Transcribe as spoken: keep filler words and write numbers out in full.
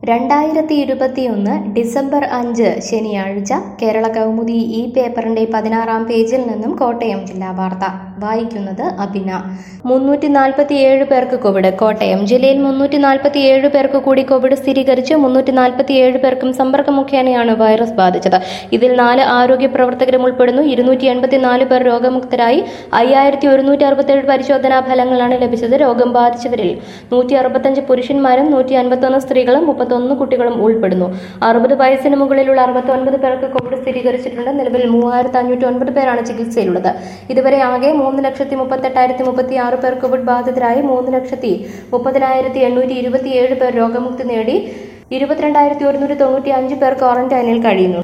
രണ്ടായിരത്തി ഇരുപത്തിയൊന്ന് ഡിസംബർ അഞ്ച് ശനിയാഴ്ച കേരള കൗമുദി ഈ പേപ്പറിന്റെ പതിനാറാം പേജിൽ നിന്നും കോട്ടയം ജില്ലാ വാർത്ത വായിക്കുന്നത് അഭിന. മുന്നൂറ്റി നാൽപ്പത്തി ഏഴ് പേർക്ക് കോവിഡ്. കോട്ടയം ജില്ലയിൽ മുന്നൂറ്റി നാൽപ്പത്തി ഏഴ് പേർക്ക് കൂടി കോവിഡ് സ്ഥിരീകരിച്ച് മുന്നൂറ്റി നാൽപ്പത്തി ഏഴ് പേർക്കും സമ്പർക്കം മുഖേനയാണ് വൈറസ് ബാധിച്ചത്. ഇതിൽ നാല് ആരോഗ്യ പ്രവർത്തകരും ഉൾപ്പെടുന്നു. ഇരുന്നൂറ്റി എൺപത്തിനാല് പേർ രോഗമുക്തരായി. അയ്യായിരത്തി ഒരുന്നൂറ്റി അറുപത്തേഴ് പരിശോധനാ ഫലങ്ങളാണ് ലഭിച്ചത്. രോഗം ബാധിച്ചവരിൽ നൂറ്റി അറുപത്തഞ്ച് പുരുഷന്മാരും നൂറ്റി അൻപത്തൊന്ന് സ്ത്രീകളും മുപ്പത്തൊന്ന് കുട്ടികളും ഉൾപ്പെടുന്നു. അറുപത് വയസ്സിന് മുകളിലുള്ള അറുപത്തി ഒൻപത് പേർക്ക് കോവിഡ് സ്ഥിരീകരിച്ചിട്ടുണ്ട്. നിലവിൽ മൂവായിരത്തി അഞ്ഞൂറ്റി ഒൻപത് പേരാണ് ചികിത്സയിലുള്ളത്. ഇതുവരെ ആകെ മൂന്ന് ലക്ഷത്തി മുപ്പത്തെട്ടായിരത്തി മുപ്പത്തി ആറ് പേർ കോവിഡ് ബാധിതരായി. മൂന്ന് ലക്ഷത്തി മുപ്പതിനായിരത്തി എണ്ണൂറ്റി ഇരുപത്തിയേഴ് പേർ രോഗമുക്തി നേടി. ഇരുപത്തിരണ്ടായിരത്തി ഒരുന്നൂറ്റി തൊണ്ണൂറ്റി അഞ്ച് പേർ ക്വാറന്റൈനിൽ കഴിയുന്നു.